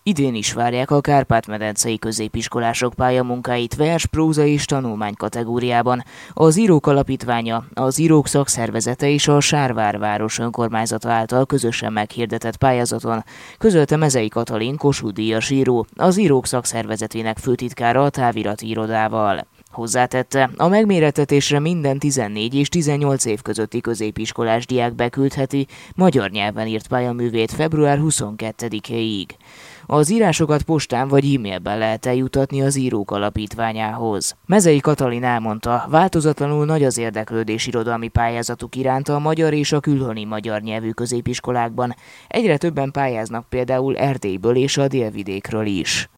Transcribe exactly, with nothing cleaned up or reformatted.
Idén is várják a kárpát-medencei középiskolások pályamunkáit vers, próza és tanulmány kategóriában. Az Írók Alapítványa, az Írók Szakszervezete és a Sárvár-város önkormányzata által közösen meghirdetett pályázaton közölte Mezei Katalin Kossuth-díjas író, az Írók Szakszervezetének főtitkára a távirati irodával. Hozzátette, a megmérettetésre minden tizennégy és tizennyolc év közötti középiskolás diák beküldheti magyar nyelven írt pályaművét február huszonkettedikéig. Az írásokat postán vagy e-mailben lehet eljutatni az Írók Alapítványához. Mezei Katalin elmondta, változatlanul nagy az érdeklődés irodalmi pályázatuk iránt a magyar és a külhoni magyar nyelvű középiskolákban. Egyre többen pályáznak például Erdélyből és a Délvidékről is.